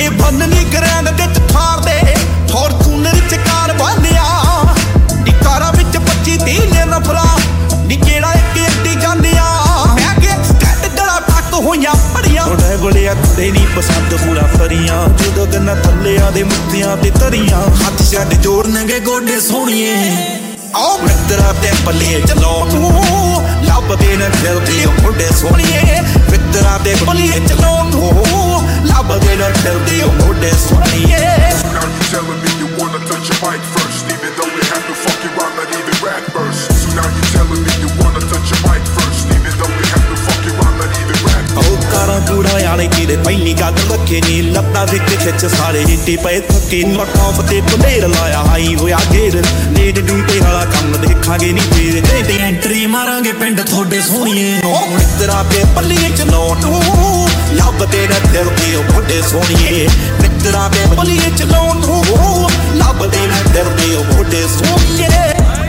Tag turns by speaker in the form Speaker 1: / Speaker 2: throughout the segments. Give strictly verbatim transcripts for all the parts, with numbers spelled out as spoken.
Speaker 1: ਬੰਨ ਨਹੀਂ ਗਰੈਂਡ ਵਿੱਚ ਠਾਰਦੇ ਫੋਰਚੂਨਰ ਚ ਕਾਰ ਬੰਨਿਆ ਨੀ ਕਾਰਾਂ ਵਿੱਚ ਪੱਚੀ ਤੀਹ ਨੇ ਨਫਰਾ ਨੀ ਕਿਹੜਾ ਇੱਕ ਅੱਡੀ ਜਾਂਦਿਆ ਮੈਂ ਕਿ ਸਟੈਂਡ ਗਲਾ ਟੱਕ ਹੋਈਆਂ ਪੜੀਆਂ ਉਹਦੇ ਬਲਿਆ ਕੁੜੇ ਨਹੀਂ ਪਸੰਦ ਪੂਰਾ ਫਰੀਆਂ ਜਦੋਂ ਗੰਨਾ ਥੱਲਿਆਂ ਦੇ ਮੁੱਤਿਆਂ ਤੇ ਤਰੀਆਂ ਹੱਥ ਛੱਡ ਜੋੜਨਗੇ ਗੋਡੇ ਸੋਹਣੀਏ ਆਓ ਮਿੱਤਰਾ ਤੇ ਪੱਲੇ ਚਲਾਉਣ ਨੂੰ ਲੱਭਦੇ ਨੇ ਫਿਰਦੇ ਮੁੰਡੇ ਸੋਹਣੀਏ ਮਿੱਤਰਾ ਤੇ ਪੱਲੇ ਚਲਾਉਣ ਨੂੰ ਲੱਭਦੇ ਨੇ ਫਿਰਦੇ ਮੁੰਡੇ ਸੋਹਣੀਏ
Speaker 2: Now you telling me you wanna touch your mic first, even though we have to fuck you out, not even rap verse. So now you telling me you wanna touch your mic first, even though we have to fuck you out, not even rap verse.
Speaker 1: ਉਹ ਕਾਰਾਂ ਕੂੜਾ ਵਾਲੇ ਕੀੜੇ ਪਹਿਲੀ ਗੱਲ ਰੱਖੇ ਨੀ ਲੱਤਾਂ ਵਿੱਚ ਖਿੱਚ ਸਾਰੇ ਹਿੱਟੇ ਪਏ ਥੱਕੇ ਨੋਟ ਆਫ ਤੇ ਪੰਡੇਰ ਲਾਇਆ ਹਾਈ ਹੋਇਆ ਗੇਰ ਨੇੜ ਡੂਟੇ ਵਾਲਾ ਕੰਮ ਦੇਖਾਂਗੇ ਨੀ ਫੇਰ ਤੇ ਤੇ ਐਂਟਰੀ ਮਾਰਾਂਗੇ ਪਿੰਡ ਤੁਹਾਡੇ ਸੋਹਣੀਏ ਉਹ ਮਿੱਤਰਾ ਤੇ ਪੱਲੀ ਚਲਾਉਣ ਨੂੰ ਲੱਭਦੇ ਨੇ ਫਿਰਦੇ ਉਹ ਮੁੰਡੇ ਸੋਹਣੀਏ ਮਿੱਤਰਾ ਤੇ ਪੱਲੀ ਚਲਾਉਣ ਨੂੰ ਲੱਭਦੇ ਨੇ ਫਿਰਦੇ ਉਹ ਮੁੰਡੇ ਸੋਹਣੀਏ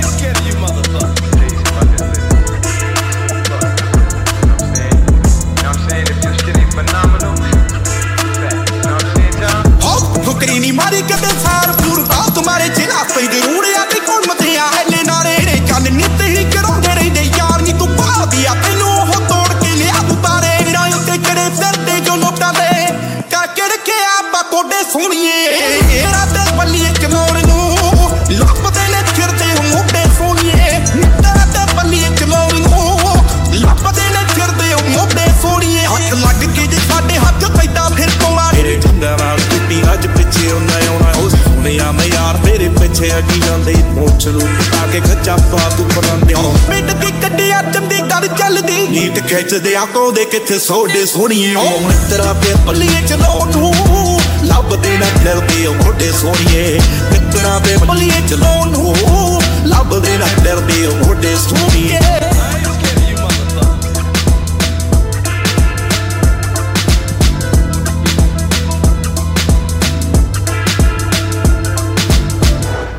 Speaker 1: ਨੀ ਮਾਰੀ ਕਦੇ ਸਾਰ ਪੂਰਦਾ ਤੁਮਾਰੇ ਜਿਲਾ ਪਈ ਜ਼ਰੂਰ ਆ ਤੇ ਕੋਣ ਮਤਿਆ ਐਲੇ ਨਾਰੇ ਨੇ ਚੱਲ ਨਿੱਤ ਹੀ ਕਰਾਉਂਦੇ ਰਹਿੰਦੇ ਯਾਰ ਨੀ ਤੂੰ ਭਾਲਦੀ ਆ ਤੈਨੂੰ ਉਹ ਤੋੜ ਕੇ ਲਿਆ ਤੂੰ ਤਾਰੇ ਨਾ ਉੱਤੇ ਕਿਹੜੇ ਫਿਰਦੇ ਜੋ ਨੋਟਾਂ ਦੇ ਕਾਕੇ ਰੱਖਿਆ ਆਪਾਂ ਕੋਡੇ ਸੋਹਣੀਏ ਇਹਰਾ ਤੇ ਪੱਲੀਏ ਚਲਾਉਣ ਨੂੰ ਲੱਭਦੇ ਨੇ ਫਿਰਦੇ ਮੋਢੇ ਸੋਹਣੀਏ ਮਿੱਤਰਾ ਤੇ ਪੱਲੀਏ ਚਲਾਉਣ ਨੂੰ ਲੱਭਦੇ ਨੇ ਫਿਰਦੇ ਮੋਢੇ ਸੋਹਣੀਏ ਹੱਥ ਲੱਗ ਕੇ ਜੇ ਸਾਡੇ ਹੱਥ ਪੈਦਾ ਫਿਰ ਕੋਲਾ ਮੇਰੇ ਚੰਗਾ ਨਾਲ ਟੁੱਟੀ ਅੱਜ ਪਿੱਛੇ ਆਉਣਾ ਆਉਣਾ ਉਹ ਸੋਹਣਿਆ ਮੈਂ ਯਾਰ ਤੇਰੇ ਪਿੱਛੇ ਅੱਗੀ ਜਾਂਦੇ ਮੋਛ ਨੂੰ ਪਟਾ ਕੇ ਖੱਚਾ ਪਾ ਤੂੰ ਪਰਾਂਦੇ ਹੋ ਪਿੰਡ ਦੀ ਕੱਢਿਆ ਚੰਦੀ ਗੱਲ ਚੱਲਦੀ ਨੀਟ ਖਿੱਚਦੇ ਆ ਕੋਦੇ ਕਿੱਥੇ ਸੋਡੇ ਸੋਹਣੀਏ ਉਹ ਮਿੱਤਰਾ ਤੇ ਪੱਲੀਏ ਚਲਾਉਣ ਨੂੰ ਲੱਭਦੇ ਨਾ ਫਿਰਦੇ ਉਹ ਮੋਢੇ ਸੋਹਣੀਏ ਮਿੱਤਰਾ ਤੇ ਪੱਲੀਏ ਚਲਾਉਣ ਨੂੰ ਲੱਭਦੇ ਨਾ ਫਿਰਦੇ ਉਹ ਮੋਢੇ ਸੋਹਣੀਏ